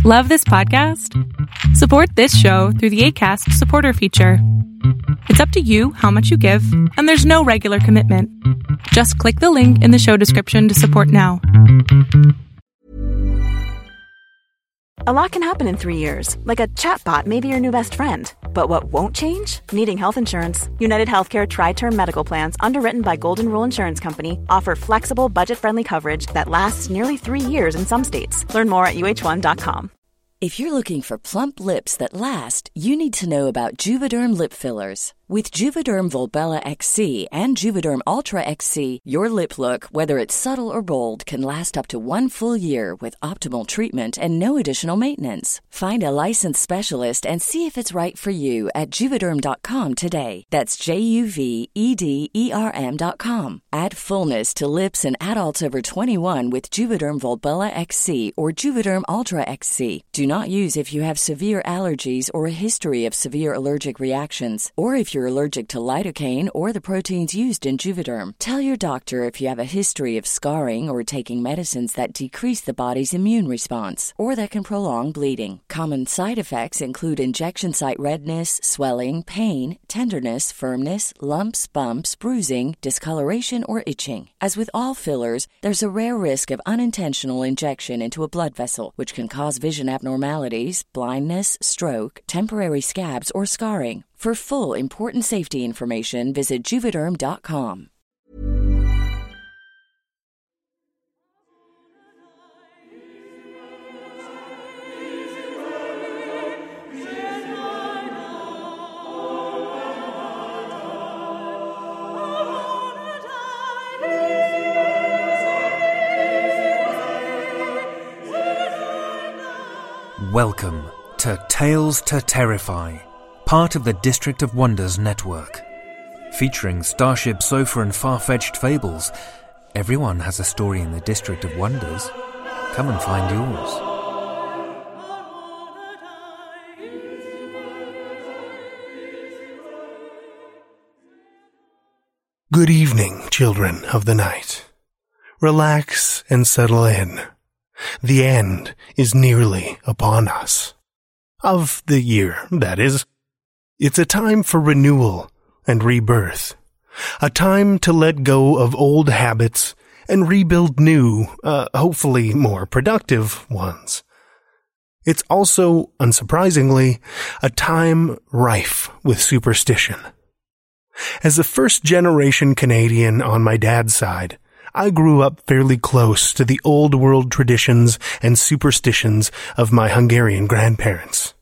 Love this podcast? Support this show through the Acast supporter feature. It's up to you how much you give, and there's no regular commitment. Just click the link in the show description to support now. A lot can happen in 3 years, like a chatbot may be your new best friend. But what won't change? Needing health insurance. United Healthcare Tri-Term Medical Plans, underwritten by Golden Rule Insurance Company, offer flexible, budget-friendly coverage that lasts nearly 3 years in some states. Learn more at UH1.com. If you're looking for plump lips that last, you need to know about Juvederm lip fillers. With Juvederm Volbella XC and Juvederm Ultra XC, your lip look, whether it's subtle or bold, can last up to 1 full year with optimal treatment and no additional maintenance. Find a licensed specialist and see if it's right for you at Juvederm.com today. That's JUVEDERM.com. Add fullness to lips in adults over 21 with Juvederm Volbella XC or Juvederm Ultra XC. Do not use if you have severe allergies or a history of severe allergic reactions, or if you're allergic to lidocaine or the proteins used in Juvederm. Tell your doctor if you have a history of scarring or taking medicines that decrease the body's immune response or that can prolong bleeding. Common side effects include injection site redness, swelling, pain, tenderness, firmness, lumps, bumps, bruising, discoloration, or itching. As with all fillers, there's a rare risk of unintentional injection into a blood vessel, which can cause vision abnormalities, blindness, stroke, temporary scabs, or scarring. For full, important safety information, visit Juvederm.com. Welcome to Tales to Terrify, part of the District of Wonders network. Featuring Starship Sofa and far-fetched fables, everyone has a story in the District of Wonders. Come and find yours. Good evening, children of the night. Relax and settle in. The end is nearly upon us. Of the year, that is. It's a time for renewal and rebirth. A time to let go of old habits and rebuild new, hopefully more productive ones. It's also, unsurprisingly, a time rife with superstition. As a first-generation Canadian on my dad's side, I grew up fairly close to the old world traditions and superstitions of my Hungarian grandparents.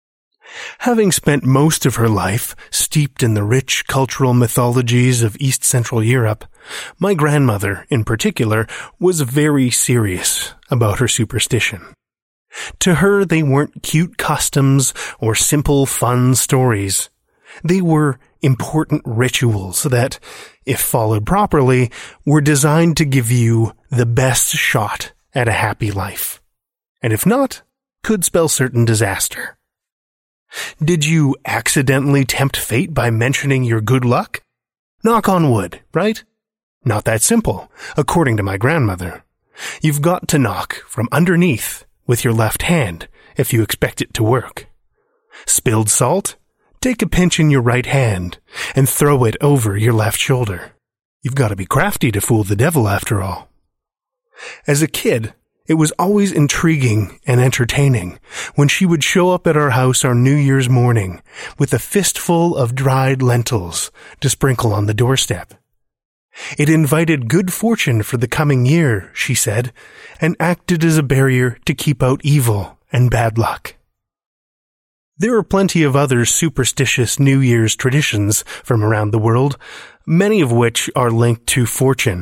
Having spent most of her life steeped in the rich cultural mythologies of East Central Europe, my grandmother, in particular, was very serious about her superstition. To her, they weren't cute customs or simple, fun stories. They were important rituals that, if followed properly, were designed to give you the best shot at a happy life. And if not, could spell certain disaster. Did you accidentally tempt fate by mentioning your good luck? Knock on wood, right? Not that simple, according to my grandmother. You've got to knock from underneath with your left hand if you expect it to work. Spilled salt? Take a pinch in your right hand and throw it over your left shoulder. You've got to be crafty to fool the devil after all. As a kid, it was always intriguing and entertaining when she would show up at our house on New Year's morning with a fistful of dried lentils to sprinkle on the doorstep. It invited good fortune for the coming year, she said, and acted as a barrier to keep out evil and bad luck. There are plenty of other superstitious New Year's traditions from around the world, many of which are linked to fortune.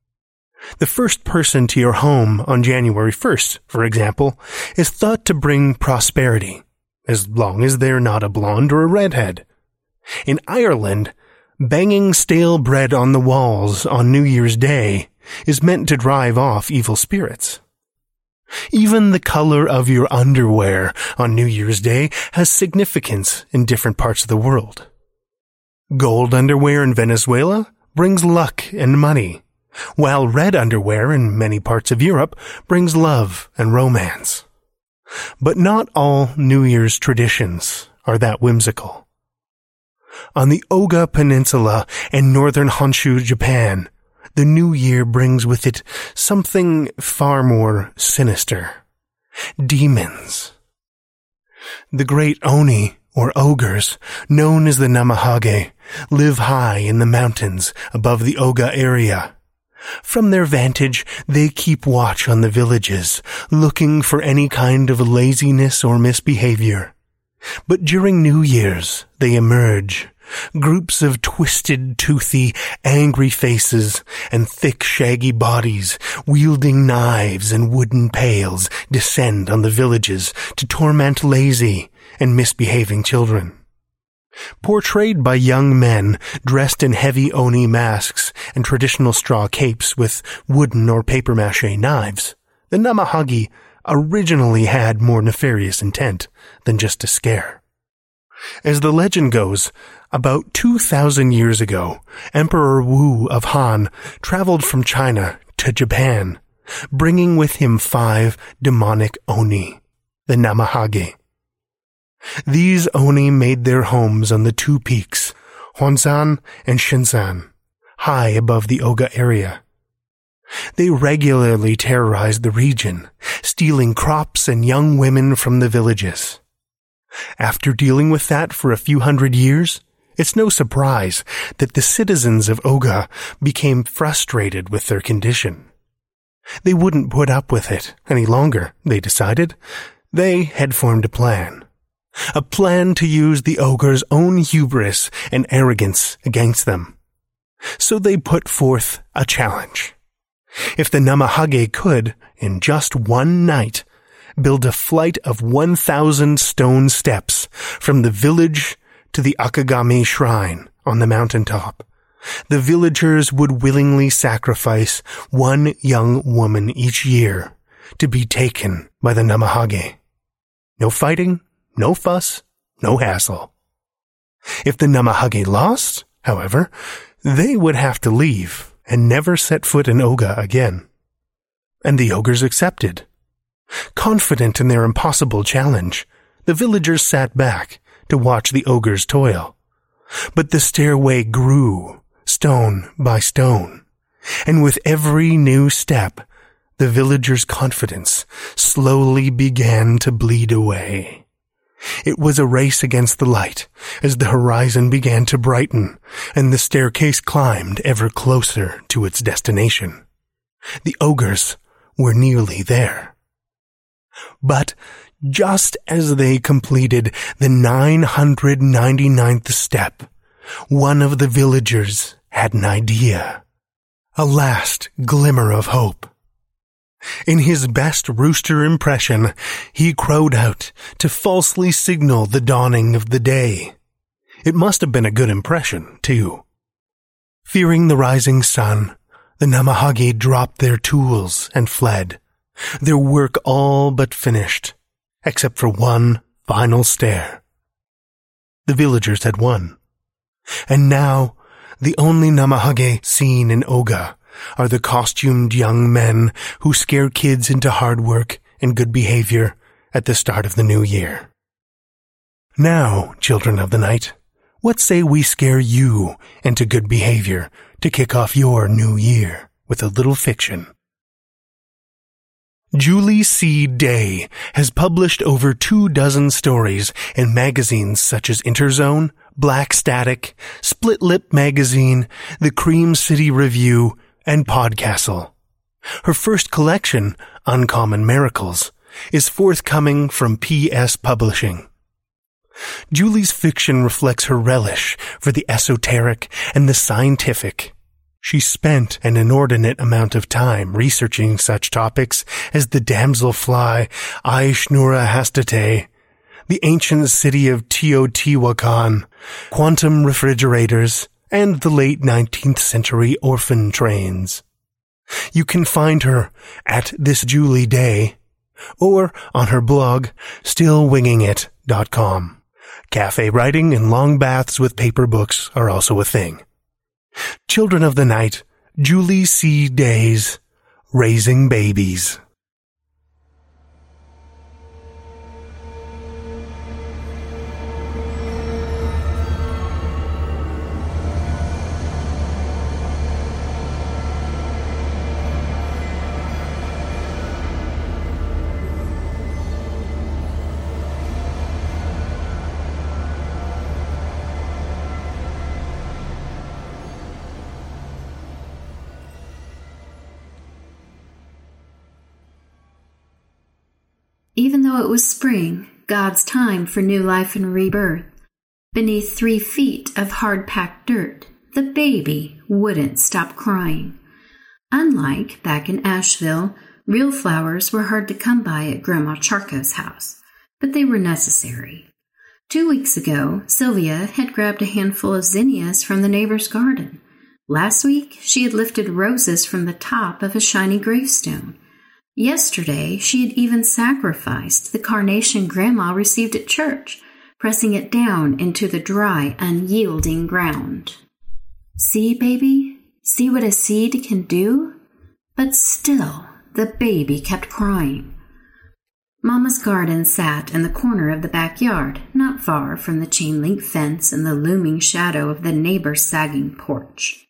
The first person to your home on January 1st, for example, is thought to bring prosperity, as long as they're not a blonde or a redhead. In Ireland, banging stale bread on the walls on New Year's Day is meant to drive off evil spirits. Even the color of your underwear on New Year's Day has significance in different parts of the world. Gold underwear in Venezuela brings luck and money, while red underwear in many parts of Europe brings love and romance. But not all New Year's traditions are that whimsical. On the Oga Peninsula and northern Honshu, Japan, the New Year brings with it something far more sinister. Demons. The great Oni, or ogres, known as the Namahage, live high in the mountains above the Oga area. From their vantage, they keep watch on the villages, looking for any kind of laziness or misbehavior. But during New Year's, they emerge. Groups of twisted, toothy, angry faces and thick, shaggy bodies, wielding knives and wooden pails, descend on the villages to torment lazy and misbehaving children. Portrayed by young men dressed in heavy Oni masks and traditional straw capes with wooden or papier-mâché knives, the Namahage originally had more nefarious intent than just to scare. As the legend goes, about 2,000 years ago, Emperor Wu of Han traveled from China to Japan, bringing with him 5 demonic Oni, the Namahage. These Oni made their homes on the 2 peaks, Honsan and Shinsan, high above the Oga area. They regularly terrorized the region, stealing crops and young women from the villages. After dealing with that for a few hundred years, it's no surprise that the citizens of Oga became frustrated with their condition. They wouldn't put up with it any longer, they decided. They had formed a plan to use the ogre's own hubris and arrogance against them. So they put forth a challenge. If the Namahage could, in just one night, build a flight of 1,000 stone steps from the village to the Akagami Shrine on the mountaintop, the villagers would willingly sacrifice 1 young woman each year to be taken by the Namahage. No fighting, no fuss, no hassle. If the Namahage lost, however, they would have to leave and never set foot in Oga again. And the ogres accepted. Confident in their impossible challenge, the villagers sat back to watch the ogres toil. But the stairway grew, stone by stone, and with every new step, the villagers' confidence slowly began to bleed away. It was a race against the light as the horizon began to brighten and the staircase climbed ever closer to its destination. The ogres were nearly there. But just as they completed the 999th step, one of the villagers had an idea, a last glimmer of hope. In his best rooster impression, he crowed out to falsely signal the dawning of the day. It must have been a good impression, too. Fearing the rising sun, the Namahage dropped their tools and fled, their work all but finished, except for one final stare. The villagers had won. And now, the only Namahage seen in Oga are the costumed young men who scare kids into hard work and good behavior at the start of the new year. Now, children of the night, what say we scare you into good behavior to kick off your new year with a little fiction? Julie C. Day has published over 24 stories in magazines such as Interzone, Black Static, Split Lip Magazine, The Cream City Review, and Podcastle. Her first collection, Uncommon Miracles, is forthcoming from PS Publishing. Julie's fiction reflects her relish for the esoteric and the scientific. She spent an inordinate amount of time researching such topics as the damselfly Aishnura Hastate, the ancient city of Teotihuacan, quantum refrigerators, and the late 19th century orphan trains. You can find her at This Julie Day or on her blog, stillwingingit.com. Cafe writing and long baths with paper books are also a thing. Children of the Night, Julie C. Day's Raising Babies. Even though it was spring, God's time for new life and rebirth, beneath 3 feet of hard-packed dirt, the baby wouldn't stop crying. Unlike back in Asheville, real flowers were hard to come by at Grandma Charco's house, but they were necessary. 2 weeks ago, Sylvia had grabbed a handful of zinnias from the neighbor's garden. Last week, she had lifted roses from the top of a shiny gravestone. Yesterday, she had even sacrificed the carnation Grandma received at church, pressing it down into the dry, unyielding ground. See, baby? See what a seed can do? But still, the baby kept crying. Mama's garden sat in the corner of the backyard, not far from the chain-link fence and the looming shadow of the neighbor's sagging porch.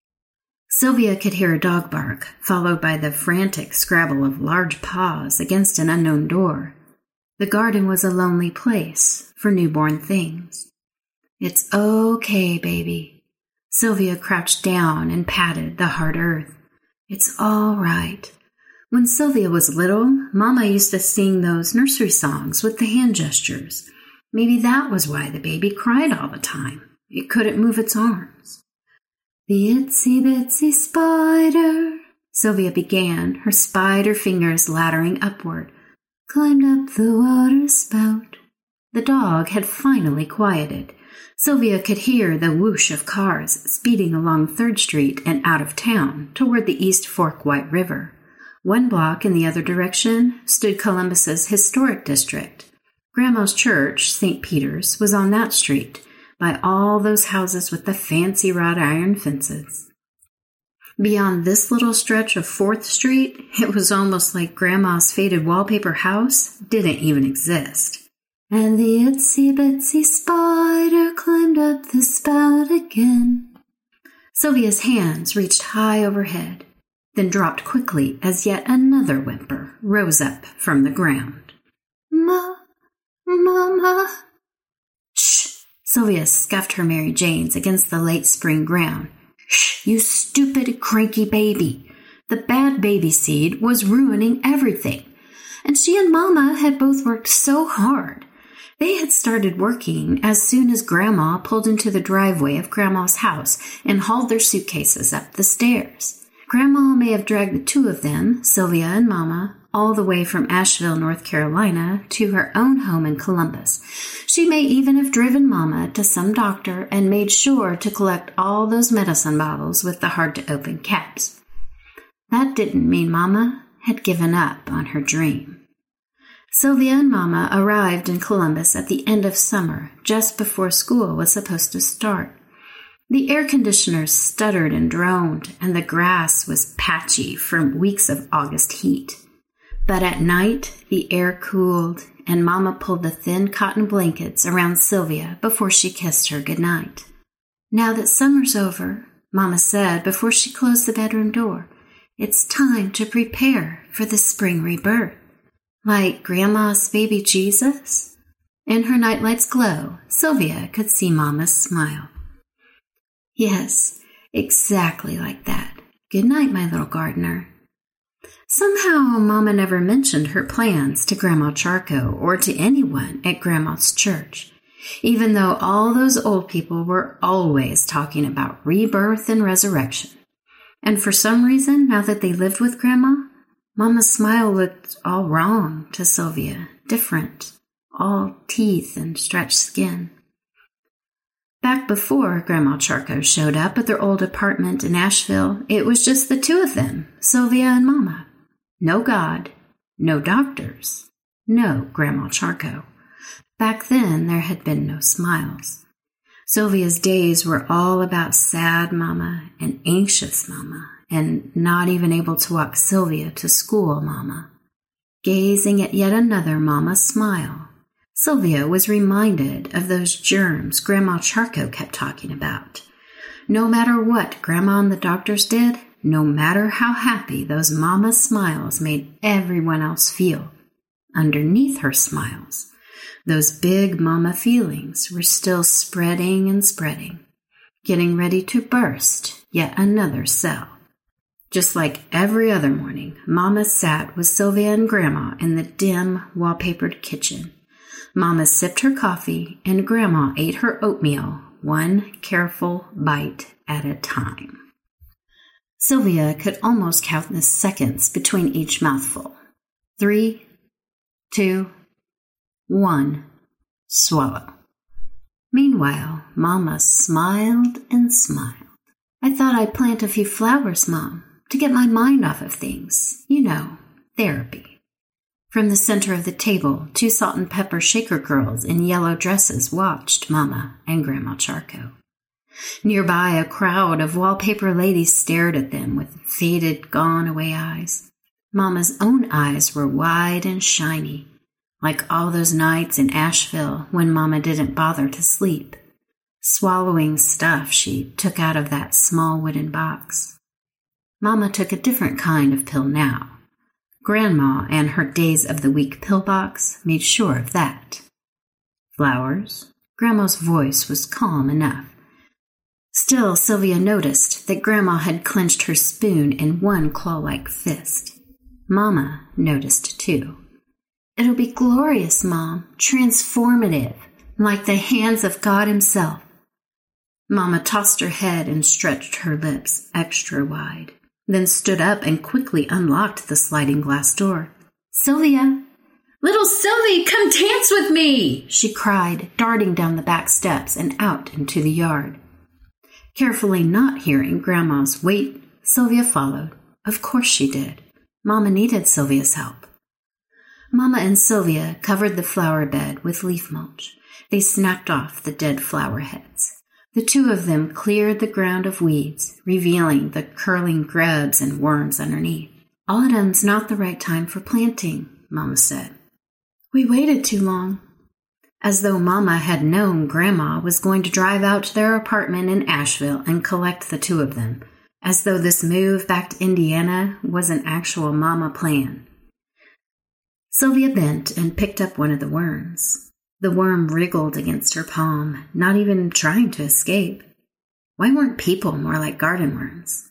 Sylvia could hear a dog bark, followed by the frantic scrabble of large paws against an unknown door. The garden was a lonely place for newborn things. It's okay, baby. Sylvia crouched down and patted the hard earth. It's all right. When Sylvia was little, Mama used to sing those nursery songs with the hand gestures. Maybe that was why the baby cried all the time. It couldn't move its arms. The itsy-bitsy spider, Sylvia began, her spider fingers laddering upward, climbed up the water spout. The dog had finally quieted. Sylvia could hear the whoosh of cars speeding along 3rd Street and out of town toward the East Fork White River. 1 block in the other direction stood Columbus's historic district. Grandma's church, St. Peter's, was on that street, by all those houses with the fancy wrought iron fences. Beyond this little stretch of 4th Street, it was almost like Grandma's faded wallpaper house didn't even exist. And the itsy-bitsy spider climbed up the spout again. Sylvia's hands reached high overhead, then dropped quickly as yet another whimper rose up from the ground. Mama. Shh! Sylvia scuffed her Mary Janes against the late spring ground. Shh, you stupid, cranky baby. The bad baby seed was ruining everything. And she and Mama had both worked so hard. They had started working as soon as Grandma pulled into the driveway of Grandma's house and hauled their suitcases up the stairs. Grandma may have dragged the 2 of them, Sylvia and Mama, all the way from Asheville, North Carolina, to her own home in Columbus. She may even have driven Mama to some doctor and made sure to collect all those medicine bottles with the hard-to-open caps. That didn't mean Mama had given up on her dream. Sylvia and Mama arrived in Columbus at the end of summer, just before school was supposed to start. The air conditioners stuttered and droned, and the grass was patchy from weeks of August heat. But at night, the air cooled, and Mama pulled the thin cotton blankets around Sylvia before she kissed her goodnight. Now that summer's over, Mama said before she closed the bedroom door, it's time to prepare for the spring rebirth. Like Grandma's baby Jesus? In her nightlight's glow, Sylvia could see Mama's smile. Yes, exactly like that. Good night, my little gardener. Somehow, Mama never mentioned her plans to Grandma Charco or to anyone at Grandma's church, even though all those old people were always talking about rebirth and resurrection. And for some reason, now that they lived with Grandma, Mama's smile looked all wrong to Sylvia, different, all teeth and stretched skin. Back before Grandma Charco showed up at their old apartment in Asheville, it was just the 2 of them, Sylvia and Mama. No God, no doctors, no Grandma Charco. Back then, there had been no smiles. Sylvia's days were all about sad Mama and anxious Mama, and not even able to walk Sylvia to school, Mama. Gazing at yet another Mama smile, Sylvia was reminded of those germs Grandma Charco kept talking about. No matter what Grandma and the doctors did, no matter how happy those Mama smiles made everyone else feel, underneath her smiles, those big Mama feelings were still spreading and spreading, getting ready to burst yet another cell. Just like every other morning, Mama sat with Sylvia and Grandma in the dim, wallpapered kitchen. Mama sipped her coffee, and Grandma ate her oatmeal, one careful bite at a time. Sylvia could almost count the seconds between each mouthful. 3, 2, 1, swallow. Meanwhile, Mama smiled and smiled. I thought I'd plant a few flowers, Mom, to get my mind off of things. You know, therapy. From the center of the table, 2 salt and pepper shaker girls in yellow dresses watched Mama and Grandma Charco. Nearby, a crowd of wallpaper ladies stared at them with faded, gone-away eyes. Mama's own eyes were wide and shiny, like all those nights in Asheville when Mama didn't bother to sleep, swallowing stuff she took out of that small wooden box. Mama took a different kind of pill now. Grandma and her days of the week pill box made sure of that. Flowers? Grandma's voice was calm enough. Still, Sylvia noticed that Grandma had clenched her spoon in one claw-like fist. Mama noticed too. It'll be glorious, Mom, transformative, like the hands of God himself. Mama tossed her head and stretched her lips extra wide, then stood up and quickly unlocked the sliding glass door. Sylvia! Little Sylvie, come dance with me! She cried, darting down the back steps and out into the yard. Carefully not hearing Grandma's wait, Sylvia followed. Of course she did. Mama needed Sylvia's help. Mama and Sylvia covered the flower bed with leaf mulch. They snapped off the dead flower heads. The 2 of them cleared the ground of weeds, revealing the curling grubs and worms underneath. Autumn's not the right time for planting, Mama said. We waited too long. As though Mama had known Grandma was going to drive out to their apartment in Asheville and collect the 2 of them, as though this move back to Indiana was an actual Mama plan. Sylvia bent and picked up one of the worms. The worm wriggled against her palm, not even trying to escape. Why weren't people more like garden worms?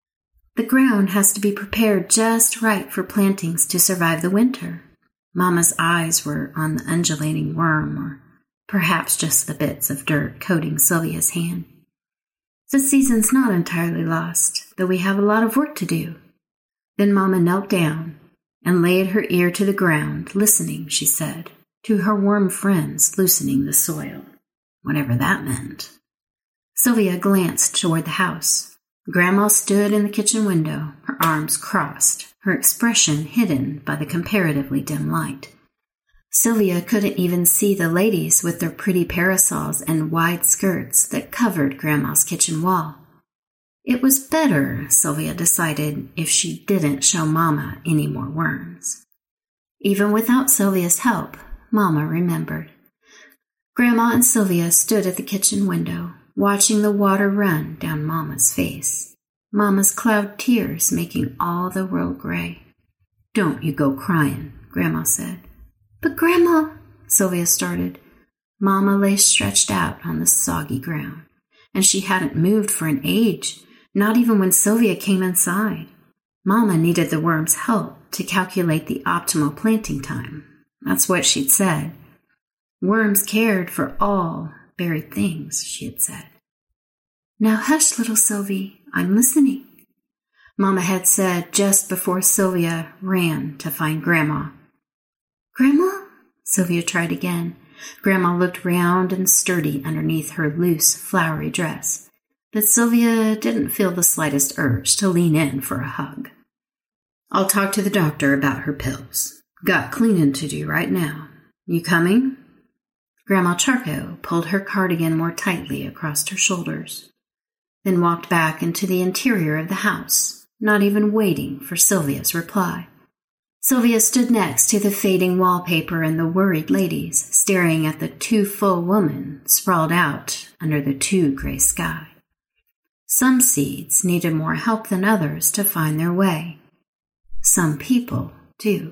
The ground has to be prepared just right for plantings to survive the winter. Mama's eyes were on the undulating worm, or perhaps just the bits of dirt coating Sylvia's hand. The season's not entirely lost, though we have a lot of work to do. Then Mama knelt down and laid her ear to the ground, listening, she said, to her worm friends loosening the soil, whatever that meant. Sylvia glanced toward the house. Grandma stood in the kitchen window, her arms crossed, her expression hidden by the comparatively dim light. Sylvia couldn't even see the ladies with their pretty parasols and wide skirts that covered Grandma's kitchen wall. It was better, Sylvia decided, if she didn't show Mama any more worms. Even without Sylvia's help, Mama remembered. Grandma and Sylvia stood at the kitchen window, watching the water run down Mama's face. Mama's cloud tears making all the world gray. Don't you go crying, Grandma said. But Grandma, Sylvia started. Mama lay stretched out on the soggy ground, and she hadn't moved for an age, not even when Sylvia came inside. Mama needed the worm's help to calculate the optimal planting time. That's what she'd said. Worms cared for all buried things, she had said. Now hush, little Sylvie, I'm listening, Mama had said just before Sylvia ran to find Grandma. Grandma? Sylvia tried again. Grandma looked round and sturdy underneath her loose, flowery dress, but Sylvia didn't feel the slightest urge to lean in for a hug. I'll talk to the doctor about her pills. Got cleaning to do right now. You coming? Grandma Charco pulled her cardigan more tightly across her shoulders, then walked back into the interior of the house, not even waiting for Sylvia's reply. Sylvia stood next to the fading wallpaper and the worried ladies, staring at the 2 full women sprawled out under the 2 gray sky. Some seeds needed more help than others to find their way. Some people do.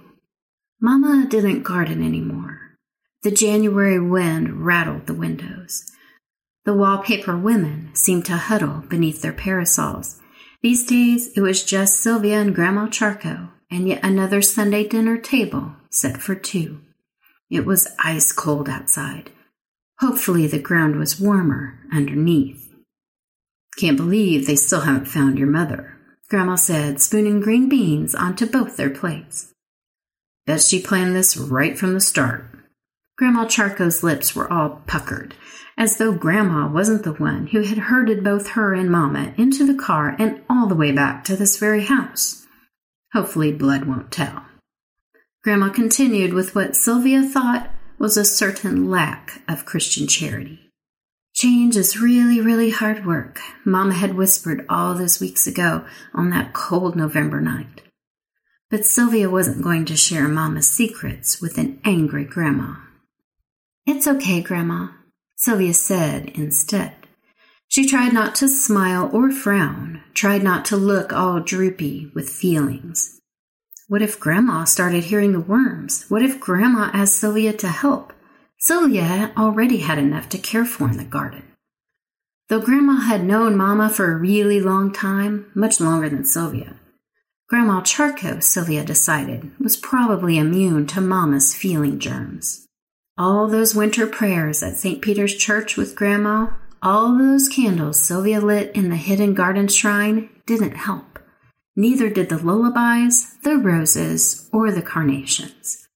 Mama didn't garden anymore. The January wind rattled the windows. The wallpaper women seemed to huddle beneath their parasols, These days, it was just Sylvia and Grandma Charco, and yet another Sunday dinner table set for two. It was ice cold outside. Hopefully the ground was warmer underneath. "Can't believe they still haven't found your mother," Grandma said, spooning green beans onto both their plates. "Bet she planned this right from the start." Grandma Charco's lips were all puckered, as though Grandma wasn't the one who had herded both her and Mama into the car and all the way back to this very house. Hopefully blood won't tell. Grandma continued with what Sylvia thought was a certain lack of Christian charity. "Change is really, really hard work," Mama had whispered all those weeks ago on that cold November night. But Sylvia wasn't going to share Mama's secrets with an angry Grandma. "It's okay, Grandma," Sylvia said instead. She tried not to smile or frown, tried not to look all droopy with feelings. What if Grandma started hearing the worms? What if Grandma asked Sylvia to help? Sylvia already had enough to care for in the garden. Though Grandma had known Mama for a really long time, much longer than Sylvia, Grandma Charco, Sylvia decided, was probably immune to Mama's feeling germs. All those winter prayers at St. Peter's Church with Grandma, all those candles Sylvia lit in the hidden garden shrine didn't help. Neither did the lullabies, the roses, or the carnations.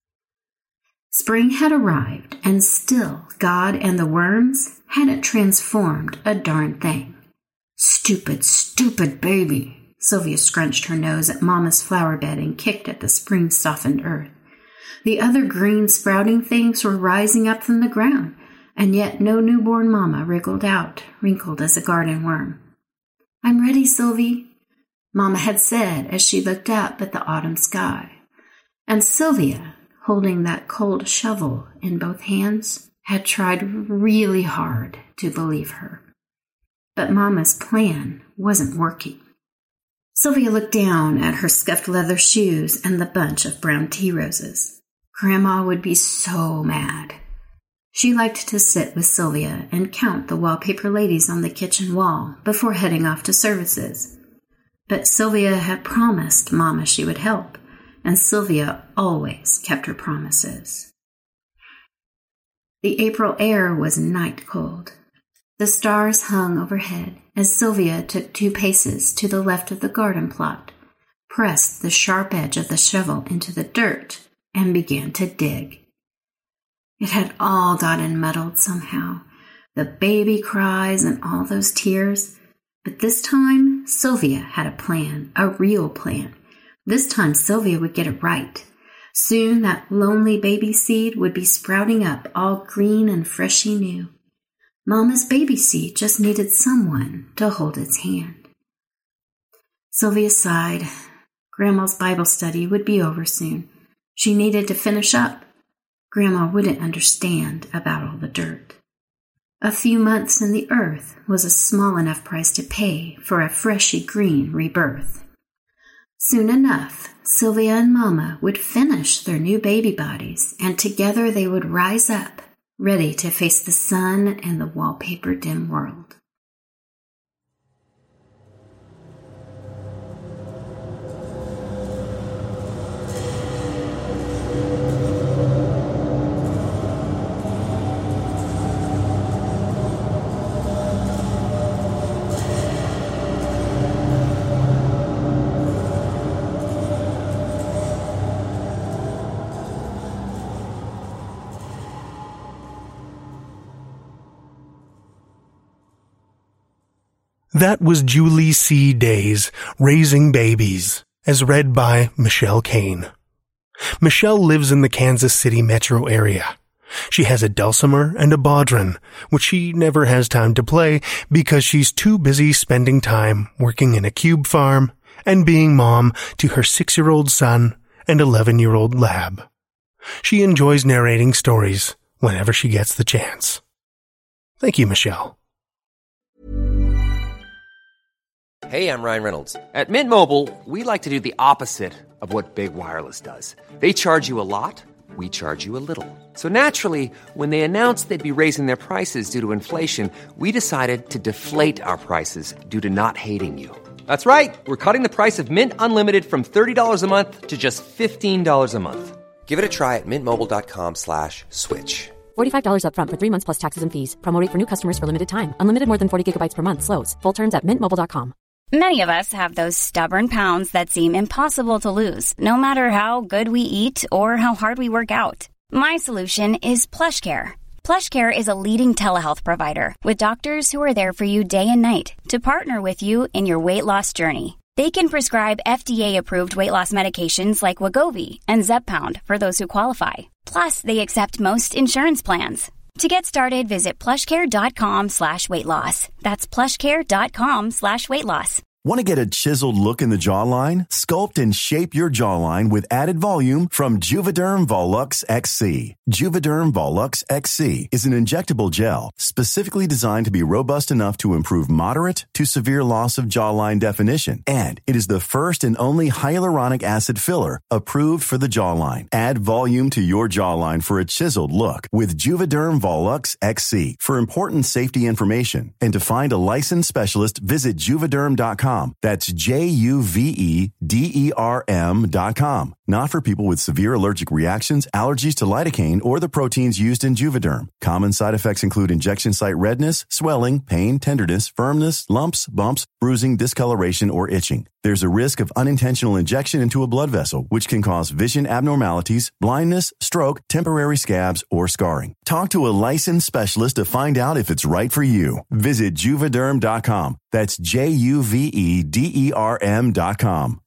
Spring had arrived, and still God and the worms hadn't transformed a darn thing. "Stupid, stupid baby!" Sylvia scrunched her nose at Mama's flower bed and kicked at the spring-softened earth. The other green sprouting things were rising up from the ground, and yet no newborn Mama wriggled out, wrinkled as a garden worm. "I'm ready, Sylvie," Mama had said as she looked up at the autumn sky. And Sylvia, holding that cold shovel in both hands, had tried really hard to believe her. But Mama's plan wasn't working. Sylvia looked down at her scuffed leather shoes and the bunch of brown tea roses. Grandma would be so mad. She liked to sit with Sylvia and count the wallpaper ladies on the kitchen wall before heading off to services. But Sylvia had promised Mama she would help, and Sylvia always kept her promises. The April air was night cold. The stars hung overhead as Sylvia took 2 paces to the left of the garden plot, pressed the sharp edge of the shovel into the dirt, and began to dig. It had all gotten muddled somehow, the baby cries and all those tears. But this time, Sylvia had a plan, a real plan. This time, Sylvia would get it right. Soon, that lonely baby seed would be sprouting up all green and freshy new. Mama's baby seed just needed someone to hold its hand. Sylvia sighed. Grandma's Bible study would be over soon. She needed to finish up. Grandma wouldn't understand about all the dirt. A few months in the earth was a small enough price to pay for a freshy green rebirth. Soon enough, Sylvia and Mama would finish their new baby bodies, and together they would rise up, ready to face the sun and the wallpaper-dim world. That was Julie C. Day's Raising Babies, as read by Michelle Kane. Michelle lives in the Kansas City metro area. She has a dulcimer and a bodhrán, which she never has time to play because she's too busy spending time working in a cube farm and being mom to her 6-year-old son and 11-year-old lab. She enjoys narrating stories whenever she gets the chance. Thank you, Michelle. Hey, I'm Ryan Reynolds. At Mint Mobile, we like to do the opposite of what Big Wireless does. They charge you a lot, we charge you a little. So naturally, when they announced they'd be raising their prices due to inflation, we decided to deflate our prices due to not hating you. That's right. We're cutting the price of Mint Unlimited from $30 a month to just $15 a month. Give it a try at mintmobile.com/switch. $45 up front for 3 months plus taxes and fees. Promo rate for new customers for limited time. Unlimited more than 40 gigabytes per month. Slows full terms at mintmobile.com. Many of us have those stubborn pounds that seem impossible to lose, no matter how good we eat or how hard we work out. My solution is PlushCare. PlushCare is a leading telehealth provider with doctors who are there for you day and night to partner with you in your weight loss journey. They can prescribe FDA-approved weight loss medications like Wegovy and Zepbound for those who qualify. Plus, they accept most insurance plans. To get started, visit plushcare.com/weightloss. That's plushcare.com/weightloss. Want to get a chiseled look in the jawline? Sculpt and shape your jawline with added volume from Juvederm Volux XC. Juvederm Volux XC is an injectable gel specifically designed to be robust enough to improve moderate to severe loss of jawline definition. And it is the first and only hyaluronic acid filler approved for the jawline. Add volume to your jawline for a chiseled look with Juvederm Volux XC. For important safety information and to find a licensed specialist, visit Juvederm.com. That's JUVEDERM.com. Not for people with severe allergic reactions, allergies to lidocaine, or the proteins used in Juvederm. Common side effects include injection site redness, swelling, pain, tenderness, firmness, lumps, bumps, bruising, discoloration, or itching. There's a risk of unintentional injection into a blood vessel, which can cause vision abnormalities, blindness, stroke, temporary scabs, or scarring. Talk to a licensed specialist to find out if it's right for you. Visit Juvederm.com. That's JUVEDERM.com.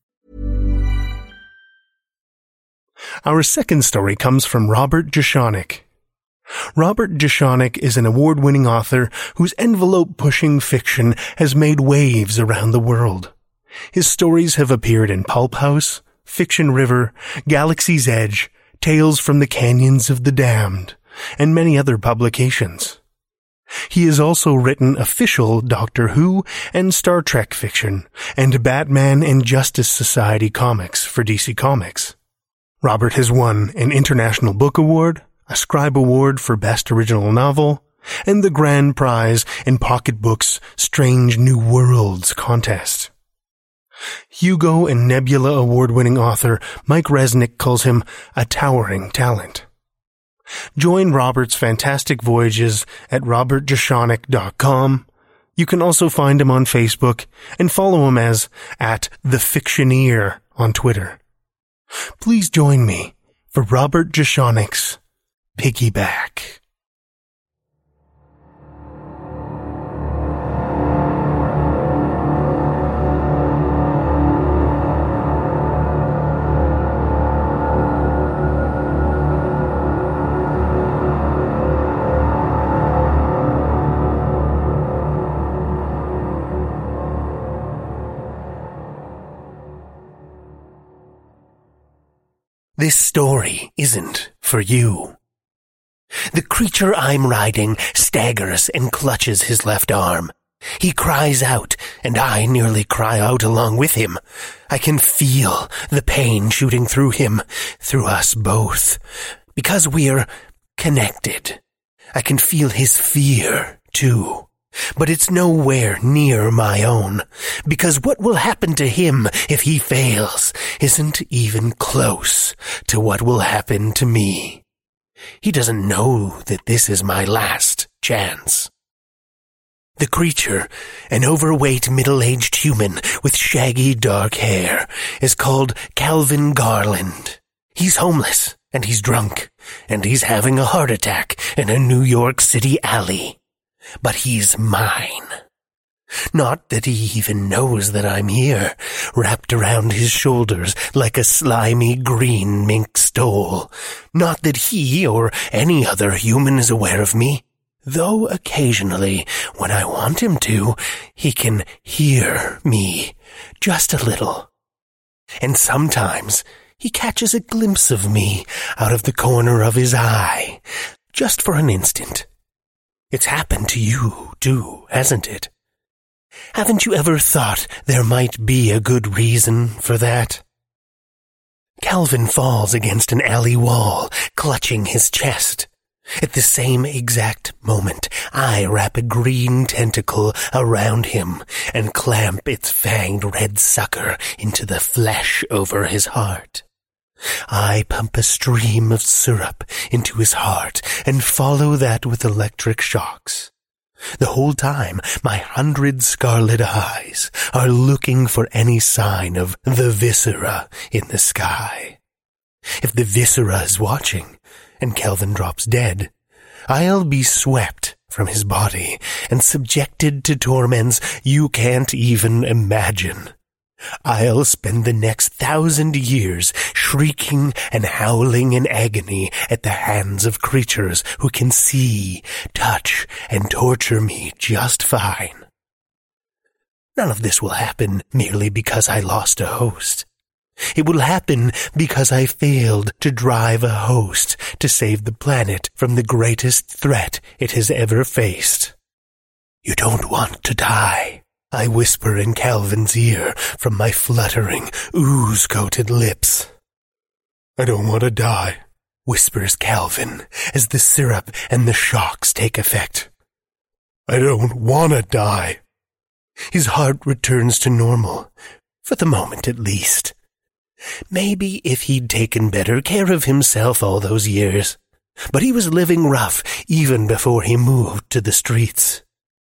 Our second story comes from Robert Jeschonek. Robert Jeschonek is an award-winning author whose envelope-pushing fiction has made waves around the world. His stories have appeared in Pulp House, Fiction River, Galaxy's Edge, Tales from the Canyons of the Damned, and many other publications. He has also written official Doctor Who and Star Trek fiction, and Batman and Justice Society comics for DC Comics. Robert has won an International Book Award, a Scribe Award for Best Original Novel, and the Grand Prize in Pocketbook's Strange New Worlds contest. Hugo and Nebula award-winning author Mike Resnick calls him a towering talent. Join Robert's fantastic voyages at robertjeschonek.com. You can also find him on Facebook and follow him as @TheFictioneer on Twitter. Please join me for Robert Jeschonek's Piggyback. This story isn't for you. The creature I'm riding staggers and clutches his left arm. He cries out, and I nearly cry out along with him. I can feel the pain shooting through him, through us both, because we're connected. I can feel his fear, too. But it's nowhere near my own, because what will happen to him if he fails isn't even close to what will happen to me. He doesn't know that this is my last chance. The creature, an overweight middle-aged human with shaggy dark hair, is called Calvin Garland. He's homeless, and he's drunk, and he's having a heart attack in a New York City alley. But he's mine. Not that he even knows that I'm here, wrapped around his shoulders like a slimy green mink stole. Not that he or any other human is aware of me, though occasionally, when I want him to, he can hear me, just a little. And sometimes he catches a glimpse of me out of the corner of his eye, just for an instant. It's happened to you, too, hasn't it? Haven't you ever thought there might be a good reason for that? Calvin falls against an alley wall, clutching his chest. At the same exact moment, I wrap a green tentacle around him and clamp its fanged red sucker into the flesh over his heart. I pump a stream of syrup into his heart and follow that with electric shocks. The whole time, my 100 scarlet eyes are looking for any sign of the viscera in the sky. If the viscera is watching, and Kelvin drops dead, I'll be swept from his body and subjected to torments you can't even imagine. I'll spend the next 1,000 years shrieking and howling in agony at the hands of creatures who can see, touch, and torture me just fine. None of this will happen merely because I lost a host. It will happen because I failed to drive a host to save the planet from the greatest threat it has ever faced. You don't want to die, I whisper in Calvin's ear from my fluttering, ooze-coated lips. I don't want to die, whispers Calvin as the syrup and the shocks take effect. I don't want to die. His heart returns to normal, for the moment at least. Maybe if he'd taken better care of himself all those years. But he was living rough even before he moved to the streets.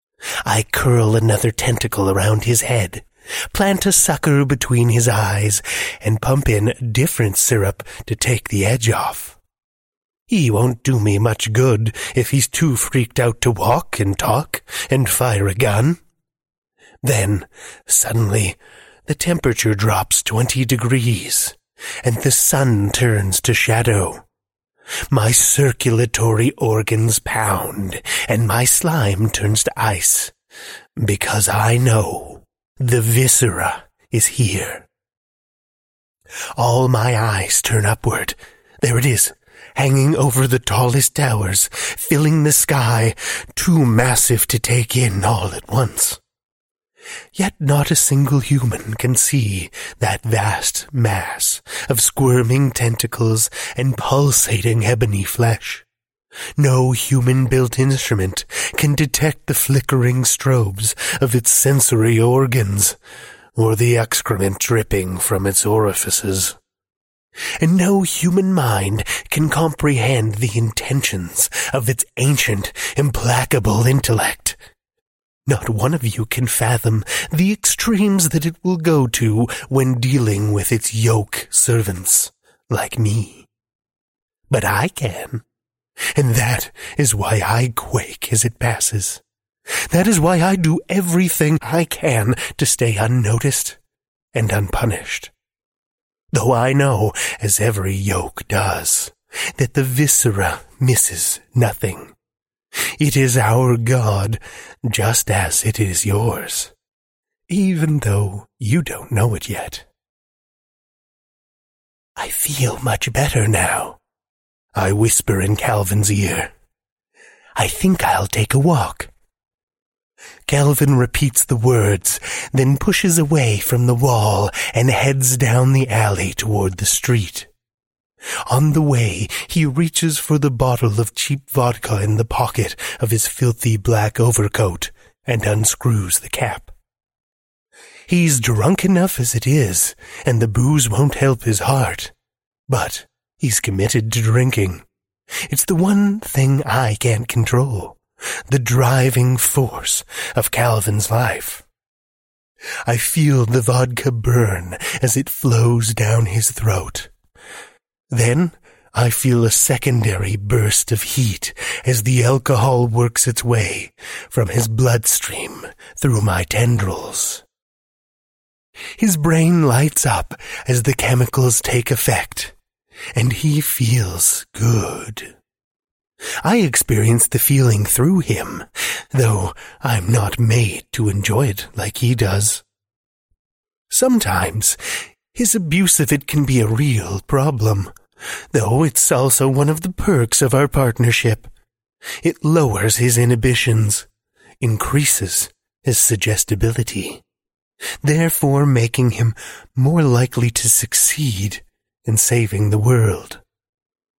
I curl another tentacle around his head, plant a sucker between his eyes, and pump in different syrup to take the edge off. He won't do me much good if he's too freaked out to walk and talk and fire a gun. Then, suddenly, the temperature drops 20 degrees, and the sun turns to shadow. My circulatory organs pound, and my slime turns to ice, because I know the viscera is here. All my eyes turn upward. There it is, hanging over the tallest towers, filling the sky, too massive to take in all at once. Yet not a single human can see that vast mass of squirming tentacles and pulsating ebony flesh. No human-built instrument can detect the flickering strobes of its sensory organs, or the excrement dripping from its orifices. And no human mind can comprehend the intentions of its ancient, implacable intellect. Not one of you can fathom the extremes that it will go to when dealing with its yoke servants, like me. But I can, and that is why I quake as it passes. That is why I do everything I can to stay unnoticed and unpunished. Though I know, as every yoke does, that the viscera misses nothing. It is our God, just as it is yours, even though you don't know it yet. I feel much better now, I whisper in Calvin's ear. I think I'll take a walk. Calvin repeats the words, then pushes away from the wall and heads down the alley toward the street. On the way, he reaches for the bottle of cheap vodka in the pocket of his filthy black overcoat and unscrews the cap. He's drunk enough as it is, and the booze won't help his heart. But he's committed to drinking. It's the one thing I can't control, the driving force of Calvin's life. I feel the vodka burn as it flows down his throat. Then I feel a secondary burst of heat as the alcohol works its way from his bloodstream through my tendrils. His brain lights up as the chemicals take effect, and he feels good. I experience the feeling through him, though I'm not made to enjoy it like he does. Sometimes his abuse of it can be a real problem, though it's also one of the perks of our partnership. It lowers his inhibitions, increases his suggestibility, therefore making him more likely to succeed in saving the world.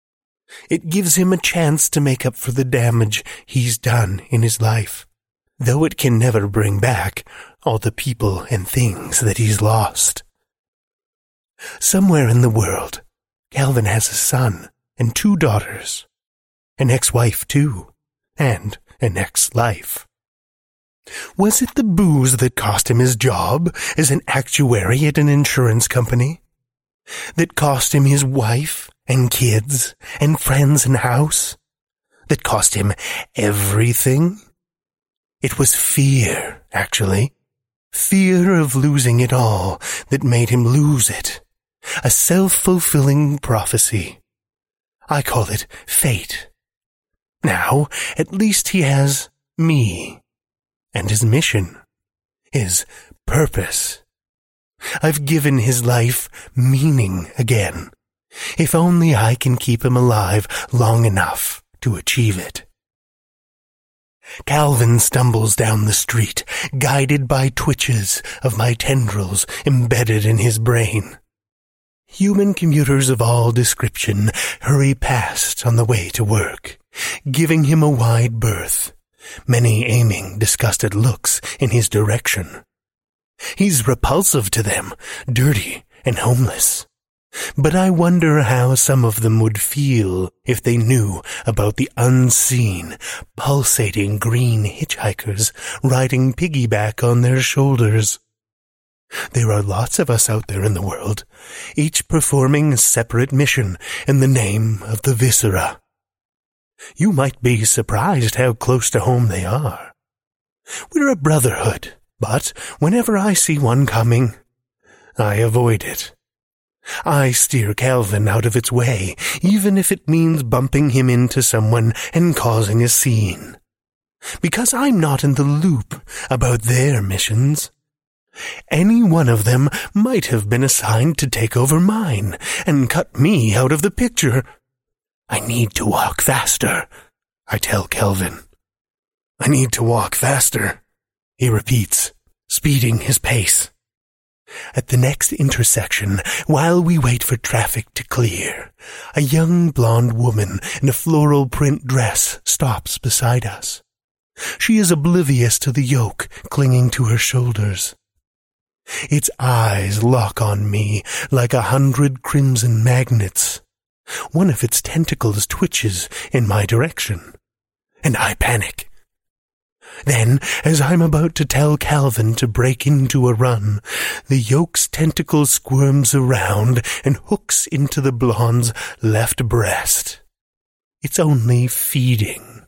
It gives him a chance to make up for the damage he's done in his life, though it can never bring back all the people and things that he's lost. Somewhere in the world, Calvin has a son and 2 daughters, an ex-wife too, and an ex-life. Was it the booze that cost him his job as an actuary at an insurance company? That cost him his wife and kids and friends and house? That cost him everything? It was fear, actually. Fear of losing it all that made him lose it. A self-fulfilling prophecy. I call it fate. Now, at least he has me. And his mission. His purpose. I've given his life meaning again. If only I can keep him alive long enough to achieve it. Calvin stumbles down the street, guided by twitches of my tendrils embedded in his brain. Human commuters of all description hurry past on the way to work, giving him a wide berth, many aiming disgusted looks in his direction. He's repulsive to them, dirty and homeless. But I wonder how some of them would feel if they knew about the unseen, pulsating green hitchhikers riding piggyback on their shoulders. There are lots of us out there in the world, each performing a separate mission in the name of the viscera. You might be surprised how close to home they are. We're a brotherhood, but whenever I see one coming, I avoid it. I steer Calvin out of its way, even if it means bumping him into someone and causing a scene. Because I'm not in the loop about their missions. Any one of them might have been assigned to take over mine and cut me out of the picture. I need to walk faster, I tell Calvin. I need to walk faster, he repeats, speeding his pace. At the next intersection, while we wait for traffic to clear, a young blonde woman in a floral print dress stops beside us. She is oblivious to the yoke clinging to her shoulders. Its eyes lock on me like 100 crimson magnets. One of its tentacles twitches in my direction, and I panic. Then, as I'm about to tell Calvin to break into a run, the yoke's tentacle squirms around and hooks into the blonde's left breast. It's only feeding.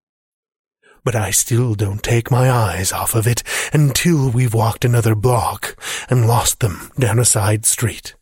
But I still don't take my eyes off of it until we've walked another block and lost them down a side street.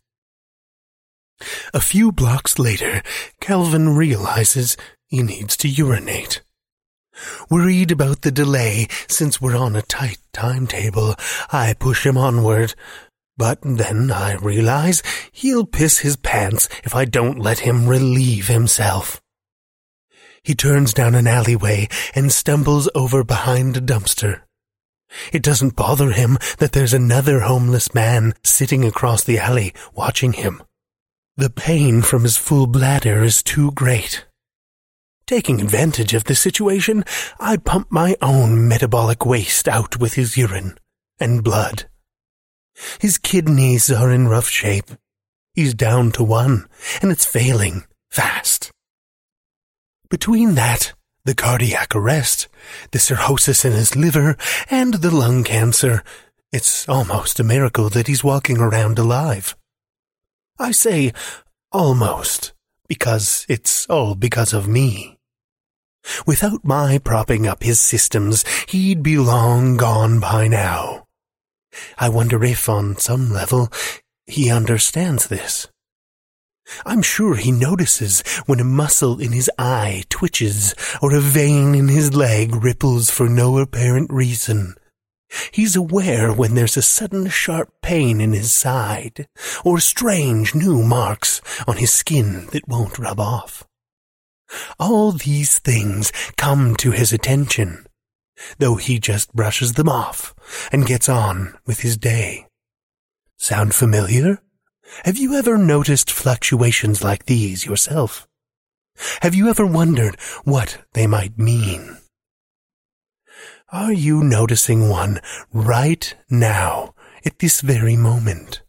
A few blocks later, Calvin realizes he needs to urinate. Worried about the delay, since we're on a tight timetable, I push him onward. But then I realize he'll piss his pants if I don't let him relieve himself. He turns down an alleyway and stumbles over behind a dumpster. It doesn't bother him that there's another homeless man sitting across the alley watching him. The pain from his full bladder is too great. Taking advantage of the situation, I pump my own metabolic waste out with his urine and blood. His kidneys are in rough shape. He's down to 1, and it's failing fast. Between that, the cardiac arrest, the cirrhosis in his liver, and the lung cancer, it's almost a miracle that he's walking around alive. I say almost, because it's all because of me. Without my propping up his systems, he'd be long gone by now. I wonder if, on some level, he understands this. I'm sure he notices when a muscle in his eye twitches or a vein in his leg ripples for no apparent reason. He's aware when there's a sudden sharp pain in his side or strange new marks on his skin that won't rub off. All these things come to his attention, though he just brushes them off and gets on with his day. Sound familiar? Have you ever noticed fluctuations like these yourself? Have you ever wondered what they might mean? Are you noticing one right now, at this very moment?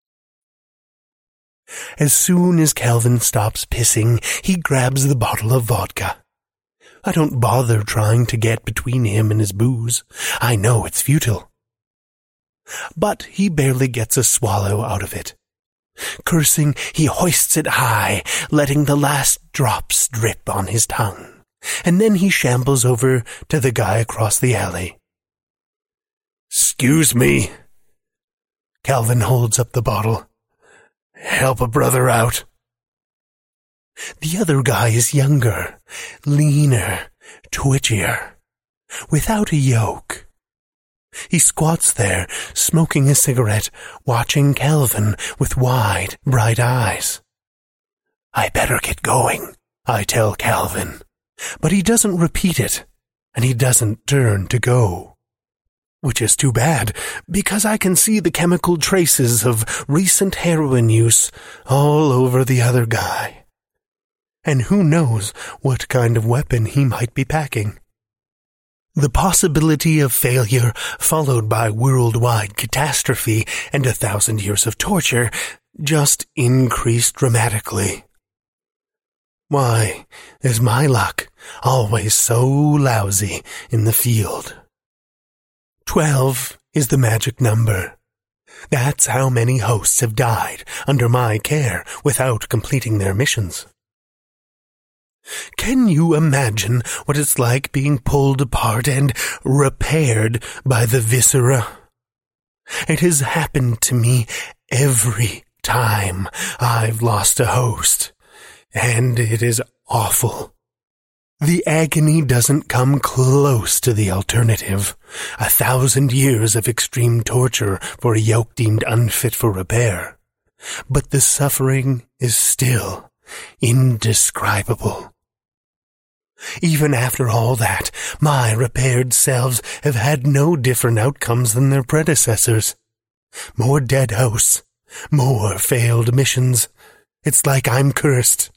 As soon as Calvin stops pissing, he grabs the bottle of vodka. I don't bother trying to get between him and his booze. I know it's futile. But he barely gets a swallow out of it. Cursing, he hoists it high, letting the last drops drip on his tongue. And then he shambles over to the guy across the alley. "Excuse me." Calvin holds up the bottle. "Help a brother out." The other guy is younger, leaner, twitchier, without a yoke. He squats there, smoking a cigarette, watching Calvin with wide, bright eyes. "I better get going," I tell Calvin, but he doesn't repeat it, and he doesn't turn to go. Which is too bad, because I can see the chemical traces of recent heroin use all over the other guy. And who knows what kind of weapon he might be packing. The possibility of failure, followed by worldwide catastrophe and 1,000 years of torture, just increased dramatically. Why is my luck always so lousy in the field? 12 is the magic number. That's how many hosts have died under my care without completing their missions. Can you imagine what it's like being pulled apart and repaired by the viscera? It has happened to me every time I've lost a host, and it is awful. The agony doesn't come close to the alternative, 1,000 years of extreme torture for a yoke deemed unfit for repair. But the suffering is still indescribable. Even after all that, my repaired selves have had no different outcomes than their predecessors. More dead hosts, more failed missions. It's like I'm cursed.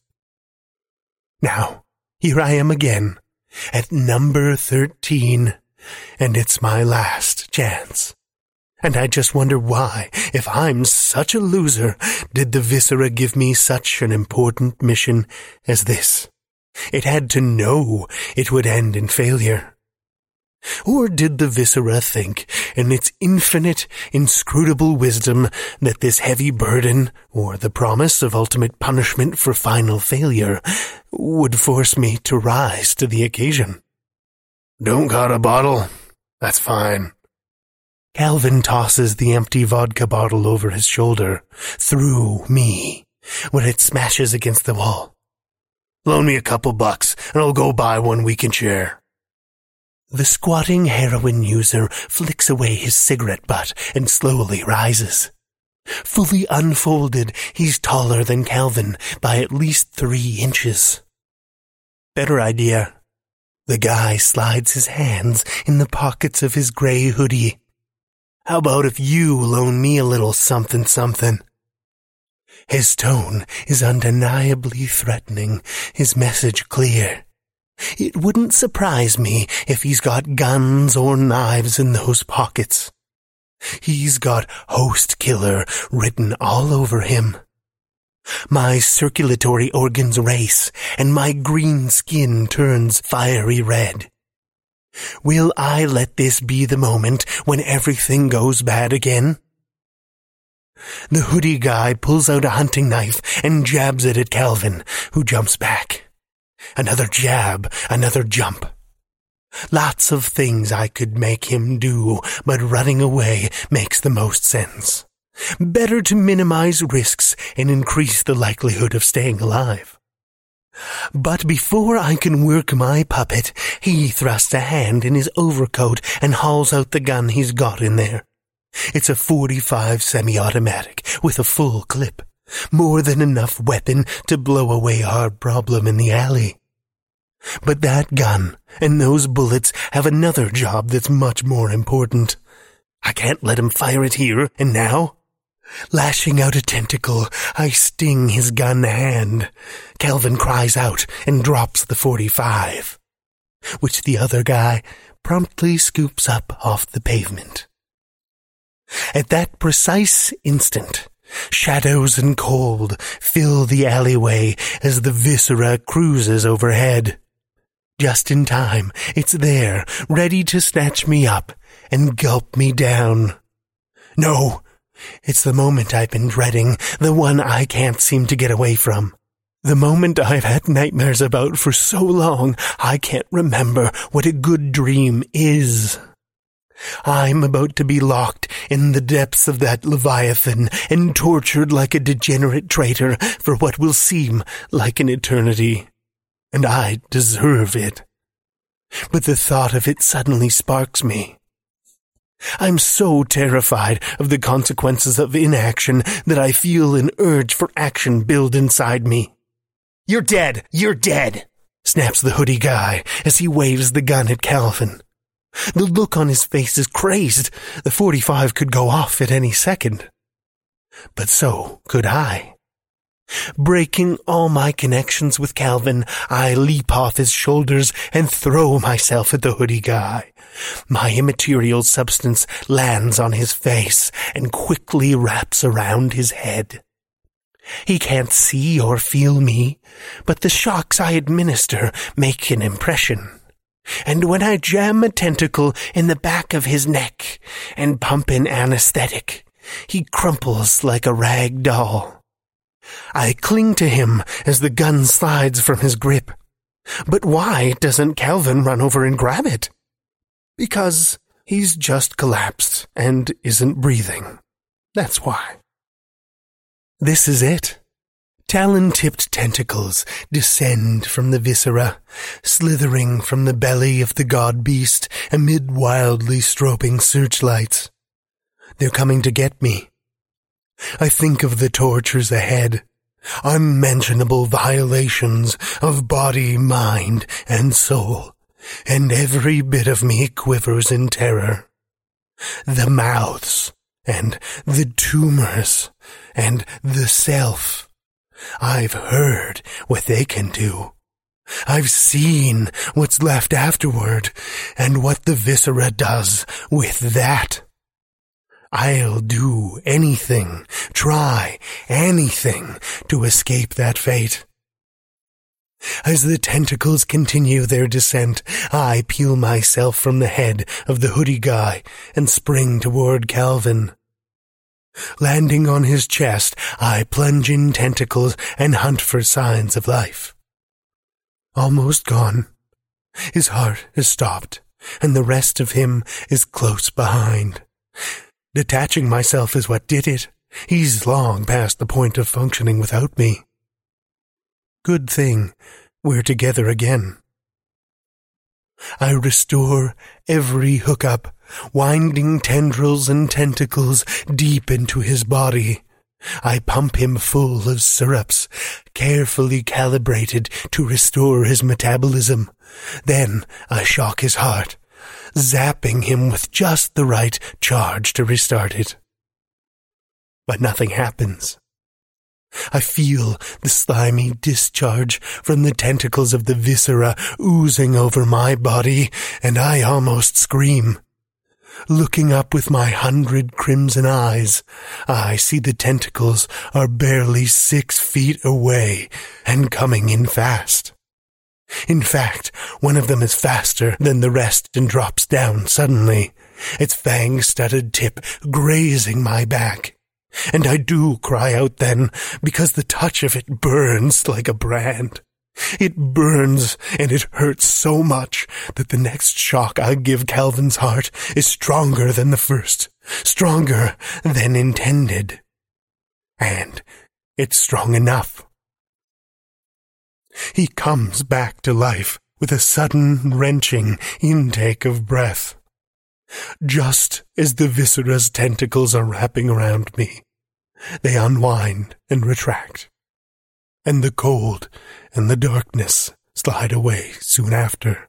Now, here I am again, at number 13, and it's my last chance. And I just wonder why, if I'm such a loser, did the Viscera give me such an important mission as this? It had to know it would end in failure. Or did the Viscera think, in its infinite, inscrutable wisdom, that this heavy burden, or the promise of ultimate punishment for final failure, would force me to rise to the occasion? "Don't got a bottle? That's fine." Calvin tosses the empty vodka bottle over his shoulder, through me, where it smashes against the wall. "Loan me a couple bucks, and I'll go buy one we can share." The squatting heroin user flicks away his cigarette butt and slowly rises. Fully unfolded, he's taller than Calvin by at least 3 inches. Better idea. The guy slides his hands in the pockets of his gray hoodie. "How about if you loan me a little something-something?" His tone is undeniably threatening, his message clear. It wouldn't surprise me if he's got guns or knives in those pockets. He's got host killer written all over him. My circulatory organs race, and my green skin turns fiery red. Will I let this be the moment when everything goes bad again? The hoodie guy pulls out a hunting knife and jabs it at Calvin, who jumps back. Another jab, another jump. Lots of things I could make him do, but running away makes the most sense. Better to minimize risks and increase the likelihood of staying alive. But before I can work my puppet, he thrusts a hand in his overcoat and hauls out the gun he's got in there. It's a .45 semi-automatic with a full clip. More than enough weapon to blow away our problem in the alley. But that gun and those bullets have another job that's much more important. I can't let him fire it here and now. Lashing out a tentacle, I sting his gun hand. Calvin cries out and drops the .45, which the other guy promptly scoops up off the pavement. At that precise instant, shadows and cold fill the alleyway as the viscera cruises overhead. Just in time, it's there, ready to snatch me up and gulp me down. No, it's the moment I've been dreading, the one I can't seem to get away from. The moment I've had nightmares about for so long, I can't remember what a good dream is. I'm about to be locked in the depths of that Leviathan and tortured like a degenerate traitor for what will seem like an eternity. And I deserve it. But the thought of it suddenly sparks me. I'm so terrified of the consequences of inaction that I feel an urge for action build inside me. "You're dead! You're dead!" snaps the hoodie guy as he waves the gun at Calvin. The look on his face is crazed. The .45 could go off at any second. But so could I. Breaking all my connections with Calvin, I leap off his shoulders and throw myself at the hoodie guy. My immaterial substance lands on his face and quickly wraps around his head. He can't see or feel me, but the shocks I administer make an impression. And when I jam a tentacle in the back of his neck and pump in anesthetic, he crumples like a rag doll. I cling to him as the gun slides from his grip. But why doesn't Calvin run over and grab it? Because he's just collapsed and isn't breathing. That's why. This is it. Talon-tipped tentacles descend from the viscera, slithering from the belly of the god-beast amid wildly stroping searchlights. They're coming to get me. I think of the tortures ahead, unmentionable violations of body, mind, and soul, and every bit of me quivers in terror. The mouths, and the tumors, and the self. I've heard what they can do. I've seen what's left afterward, and what the viscera does with that. I'll do anything, try anything to escape that fate. As the tentacles continue their descent, I peel myself from the head of the hoodie guy and spring toward Calvin. Landing on his chest, I plunge in tentacles and hunt for signs of life. Almost gone. His heart has stopped, and the rest of him is close behind. Detaching myself is what did it. He's long past the point of functioning without me. Good thing we're together again. I restore every hookup, winding tendrils and tentacles deep into his body. I pump him full of syrups, carefully calibrated to restore his metabolism. Then I shock his heart, zapping him with just the right charge to restart it. But nothing happens. I feel the slimy discharge from the tentacles of the viscera oozing over my body, and I almost scream. Looking up with my 100 crimson eyes, I see the tentacles are barely 6 feet away and coming in fast. In fact, one of them is faster than the rest and drops down suddenly, its fang-studded tip grazing my back. And I do cry out then, because the touch of it burns like a brand. It burns, and it hurts so much that the next shock I give Calvin's heart is stronger than the first, stronger than intended. And it's strong enough. He comes back to life with a sudden, wrenching intake of breath. Just as the viscera's tentacles are wrapping around me, they unwind and retract, and the cold and the darkness slide away soon after.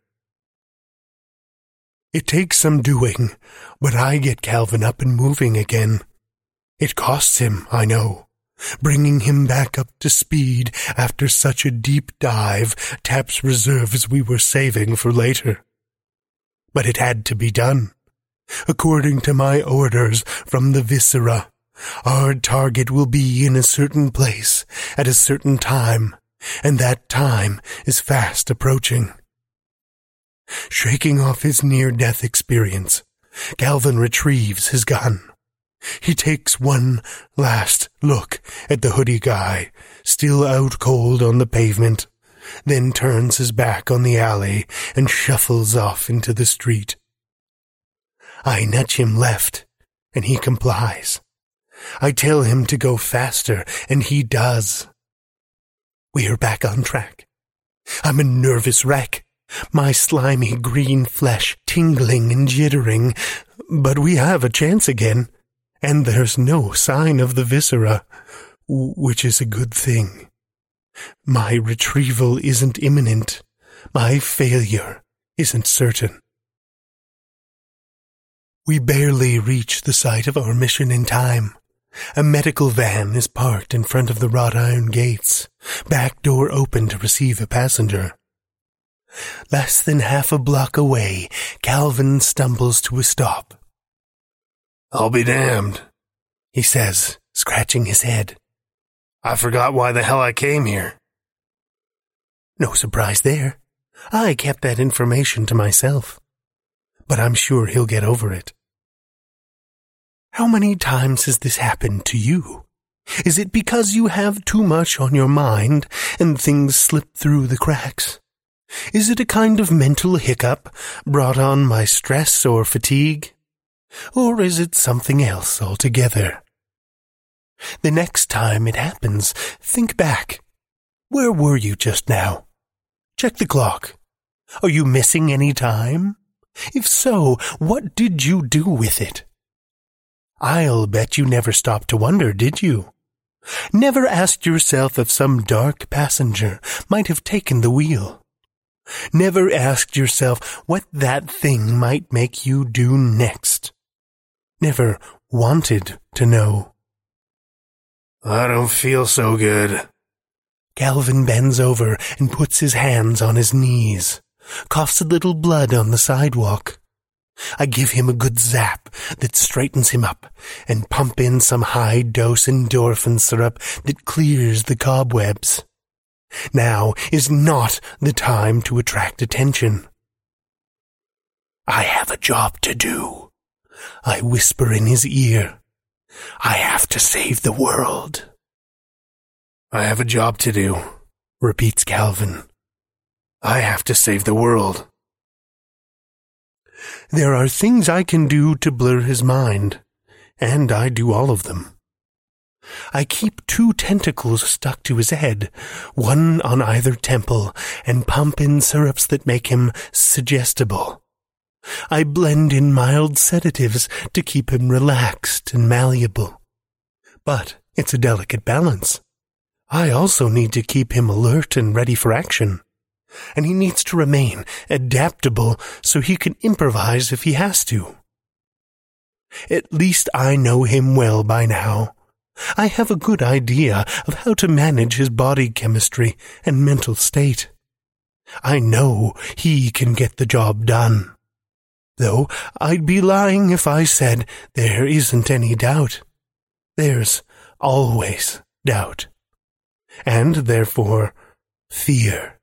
It takes some doing, but I get Calvin up and moving again. It costs him, I know. Bringing him back up to speed after such a deep dive taps reserves we were saving for later. But it had to be done. According to my orders from the Viscera, our target will be in a certain place at a certain time, and that time is fast approaching. Shaking off his near-death experience, Calvin retrieves his gun. He takes one last look at the hoodie guy, still out cold on the pavement, then turns his back on the alley and shuffles off into the street. I nudge him left, and he complies. I tell him to go faster, and he does. We are back on track. I'm a nervous wreck, my slimy green flesh tingling and jittering, but we have a chance again. And there's no sign of the Viscera, which is a good thing. My retrieval isn't imminent. My failure isn't certain. We barely reach the site of our mission in time. A medical van is parked in front of the wrought iron gates, back door open to receive a passenger. Less than half a block away, Calvin stumbles to a stop. "I'll be damned," he says, scratching his head. "I forgot why the hell I came here." No surprise there. I kept that information to myself. But I'm sure he'll get over it. How many times has this happened to you? Is it because you have too much on your mind and things slip through the cracks? Is it a kind of mental hiccup brought on by stress or fatigue? Or is it something else altogether? The next time it happens, think back. Where were you just now? Check the clock. Are you missing any time? If so, what did you do with it? I'll bet you never stopped to wonder, did you? Never asked yourself if some dark passenger might have taken the wheel? Never asked yourself what that thing might make you do next? Never wanted to know? I don't feel so good. Calvin bends over and puts his hands on his knees, coughs a little blood on the sidewalk. I give him a good zap that straightens him up and pump in some high-dose endorphin syrup that clears the cobwebs. Now is not the time to attract attention. I have a job to do. I whisper in his ear. I have to save the world. I have a job to do, repeats Calvin. I have to save the world. There are things I can do to blur his mind, and I do all of them. I keep 2 tentacles stuck to his head, one on either temple, and pump in syrups that make him suggestible. I blend in mild sedatives to keep him relaxed and malleable. But it's a delicate balance. I also need to keep him alert and ready for action. And he needs to remain adaptable so he can improvise if he has to. At least I know him well by now. I have a good idea of how to manage his body chemistry and mental state. I know he can get the job done. Though I'd be lying if I said there isn't any doubt. There's always doubt. And therefore, fear.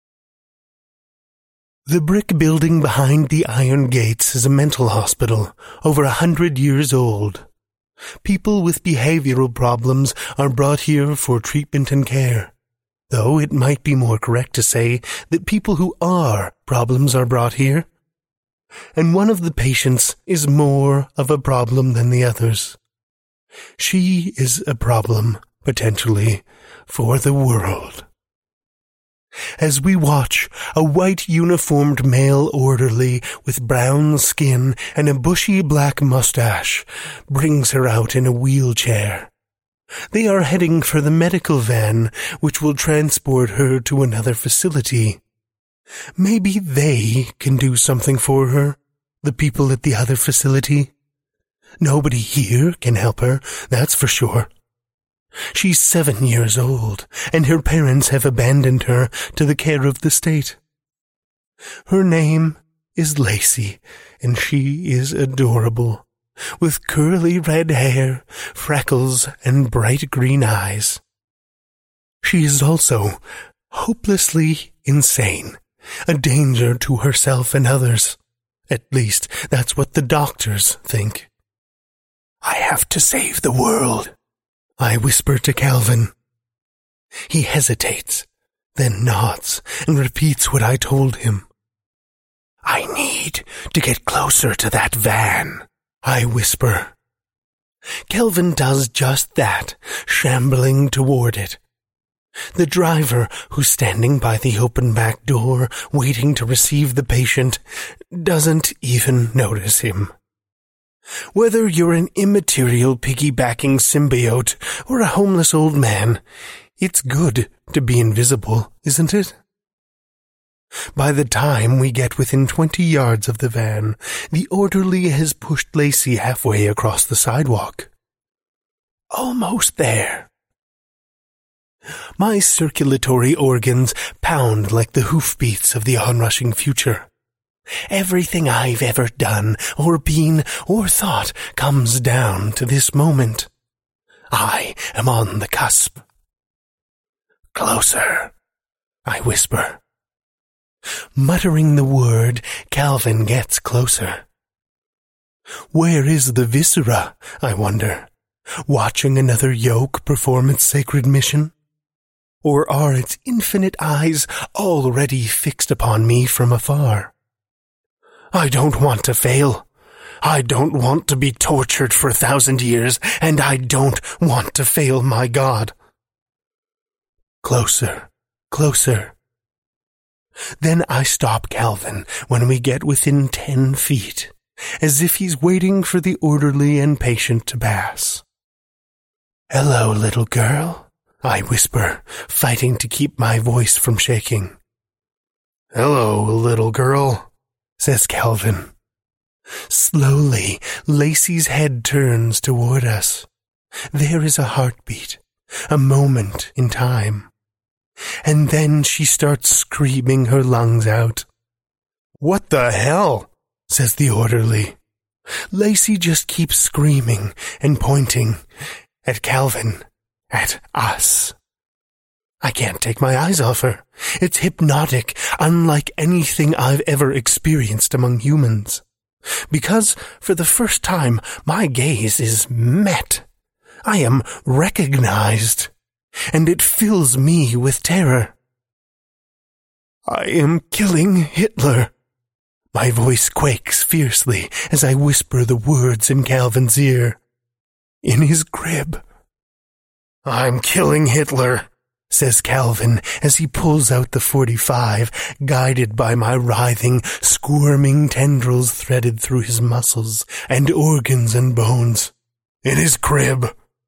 The brick building behind the iron gates is a mental hospital, over 100 years old. People with behavioral problems are brought here for treatment and care, though it might be more correct to say that people who are problems are brought here. And one of the patients is more of a problem than the others. She is a problem, potentially, for the world. As we watch, a white uniformed male orderly with brown skin and a bushy black mustache brings her out in a wheelchair. They are heading for the medical van, which will transport her to another facility. Maybe they can do something for her, the people at the other facility. Nobody here can help her, that's for sure. She's 7 years old, and her parents have abandoned her to the care of the state. Her name is Lacey, and she is adorable, with curly red hair, freckles, and bright green eyes. She is also hopelessly insane, a danger to herself and others. At least, that's what the doctors think. I have to save the world, I whisper to Calvin. He hesitates, then nods and repeats what I told him. I need to get closer to that van, I whisper. Calvin does just that, shambling toward it. The driver, who's standing by the open back door, waiting to receive the patient, doesn't even notice him. Whether you're an immaterial piggybacking symbiote or a homeless old man, it's good to be invisible, isn't it? By the time we get within 20 yards of the van, the orderly has pushed Lacey halfway across the sidewalk. Almost there. My circulatory organs pound like the hoofbeats of the onrushing future. Everything I've ever done, or been, or thought comes down to this moment. I am on the cusp. Closer, I whisper. Muttering the word, Calvin gets closer. Where is the viscera, I wonder, watching another yoke perform its sacred mission? Or are its infinite eyes already fixed upon me from afar? I don't want to fail. I don't want to be tortured for 1,000 years, and I don't want to fail my God. Closer, closer. Then I stop Calvin when we get within 10 feet, as if he's waiting for the orderly and patient to pass. Hello, little girl, I whisper, fighting to keep my voice from shaking. Hello, little girl, says Calvin. Slowly, Lacey's head turns toward us. There is a heartbeat, a moment in time. And then she starts screaming her lungs out. What the hell? Says the orderly. Lacey just keeps screaming and pointing at Calvin, at us. I can't take my eyes off her. It's hypnotic, unlike anything I've ever experienced among humans. Because, for the first time, my gaze is met. I am recognized, and it fills me with terror. I am killing Hitler. My voice quakes fiercely as I whisper the words in Calvin's ear. In his crib. I'm killing Hitler, says Calvin as he pulls out the .45, guided by my writhing, squirming tendrils threaded through his muscles and organs and bones. In his crib.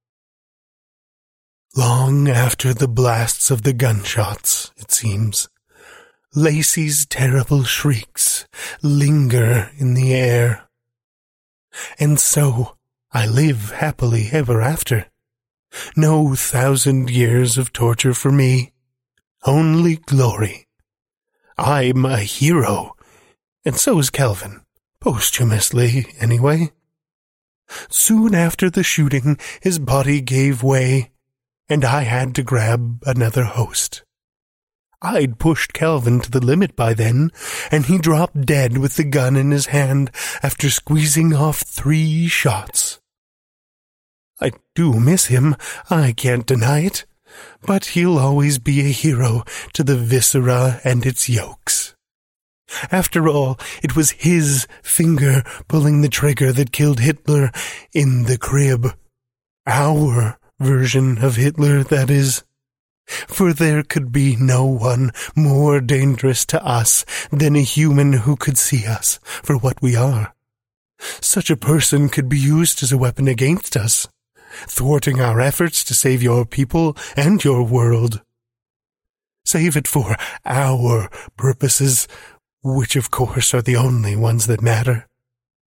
Long after the blasts of the gunshots, it seems, Lacey's terrible shrieks linger in the air. And so I live happily ever after. No 1,000 years of torture for me. Only glory. I'm a hero. And so is Calvin. Posthumously, anyway. Soon after the shooting, his body gave way, and I had to grab another host. I'd pushed Calvin to the limit by then, and he dropped dead with the gun in his hand after squeezing off 3 shots. I do miss him, I can't deny it, but he'll always be a hero to the viscera and its yolks. After all, it was his finger pulling the trigger that killed Hitler in the crib. Our version of Hitler, that is. For there could be no one more dangerous to us than a human who could see us for what we are. Such a person could be used as a weapon against us, thwarting our efforts to save your people and your world. Save it for our purposes, which of course are the only ones that matter.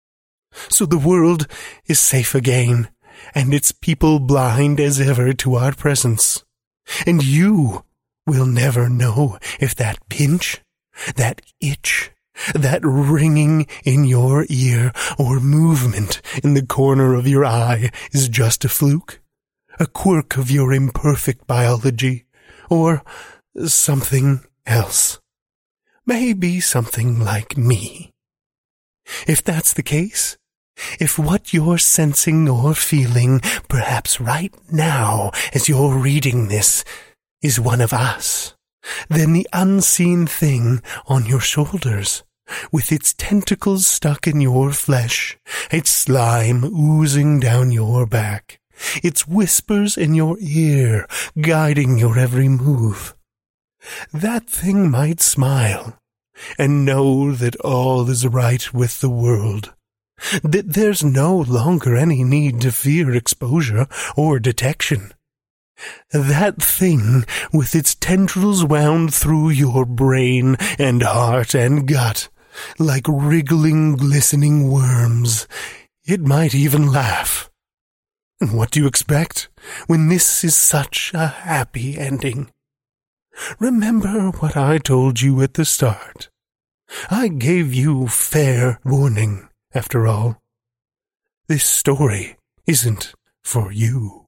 So the world is safe again, and its people blind as ever to our presence. And you will never know if that pinch, that itch, that ringing in your ear or movement in the corner of your eye is just a fluke, a quirk of your imperfect biology, or something else. Maybe something like me. If that's the case, if what you're sensing or feeling, perhaps right now as you're reading this, is one of us, then the unseen thing on your shoulders, with its tentacles stuck in your flesh, its slime oozing down your back, its whispers in your ear guiding your every move, that thing might smile and know that all is right with the world, that there's no longer any need to fear exposure or detection. That thing with its tendrils wound through your brain and heart and gut, like wriggling, glistening worms, it might even laugh. And what do you expect when this is such a happy ending? Remember what I told you at the start. I gave you fair warning, after all. This story isn't for you.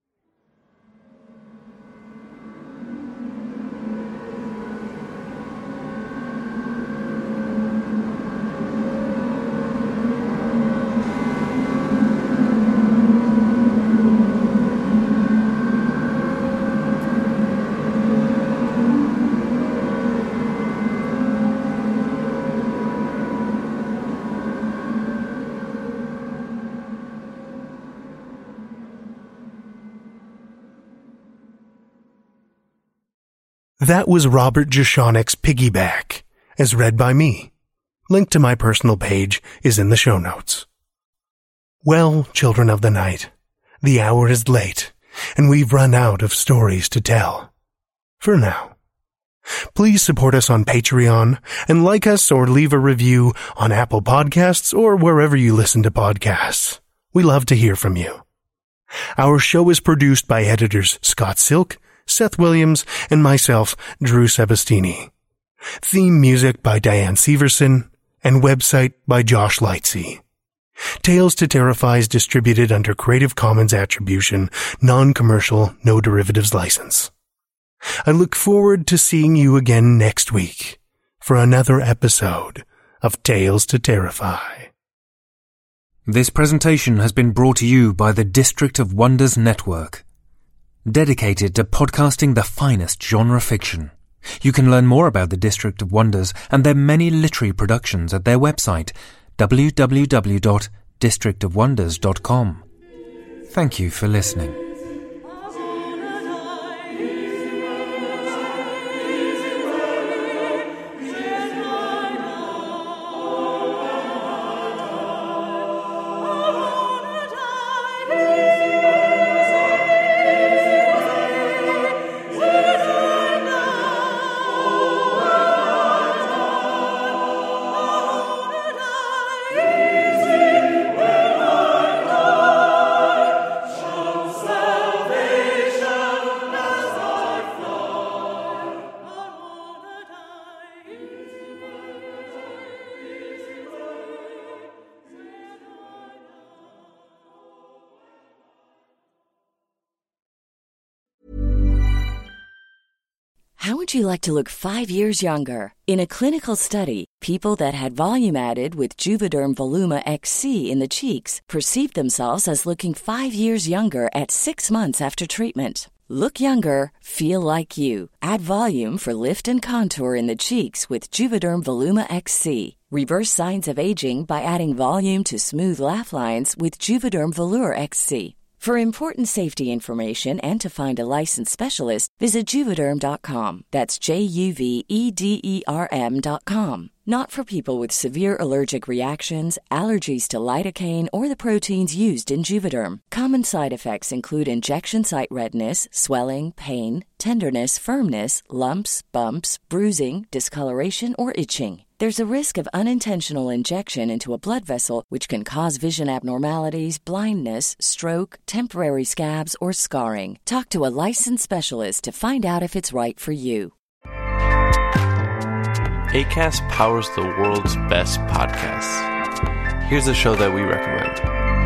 That was Robert Jeschonik's Piggyback, as read by me. Link to my personal page is in the show notes. Well, children of the night, the hour is late, and we've run out of stories to tell. For now. Please support us on Patreon, and like us or leave a review on Apple Podcasts or wherever you listen to podcasts. We love to hear from you. Our show is produced by editors Scott Silk, Seth Williams, and myself, Drew Sebastini. Theme music by Diane Severson, and website by Josh Lightsey. Tales to Terrify is distributed under Creative Commons Attribution, Non-Commercial, No Derivatives License. I look forward to seeing you again next week for another episode of Tales to Terrify. This presentation has been brought to you by the District of Wonders Network, dedicated to podcasting the finest genre fiction. You can learn more about the District of Wonders and their many literary productions at their website, www.districtofwonders.com. Thank you for listening. How would you like to look 5 years younger? In a clinical study, people that had volume added with Juvederm Voluma XC in the cheeks perceived themselves as looking 5 years younger at 6 months after treatment. Look younger, feel like you. Add volume for lift and contour in the cheeks with Juvederm Voluma XC. Reverse signs of aging by adding volume to smooth laugh lines with Juvederm Volure XC. For important safety information and to find a licensed specialist, visit Juvederm.com. That's JUVEDERM.com. Not for people with severe allergic reactions, allergies to lidocaine, or the proteins used in Juvederm. Common side effects include injection site redness, swelling, pain, tenderness, firmness, lumps, bumps, bruising, discoloration, or itching. There's a risk of unintentional injection into a blood vessel, which can cause vision abnormalities, blindness, stroke, temporary scabs, or scarring. Talk to a licensed specialist to find out if it's right for you. Acast powers the world's best podcasts. Here's a show that we recommend.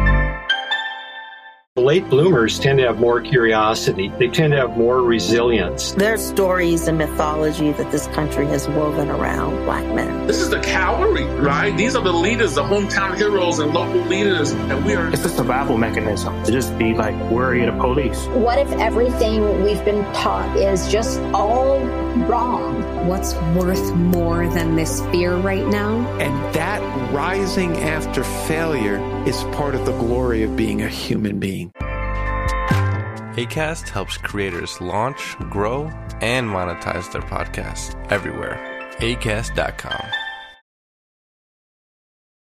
Late bloomers tend to have more curiosity. They tend to have more resilience. There's stories and mythology that this country has woven around black men. This is the cavalry, right? These are the leaders, the hometown heroes and local leaders. And we are... It's a survival mechanism to just be like worry of the police. What if everything we've been taught is just all wrong? What's worth more than this fear right now? And that rising after failure is part of the glory of being a human being. Acast helps creators launch, grow, and monetize their podcasts everywhere. Acast.com.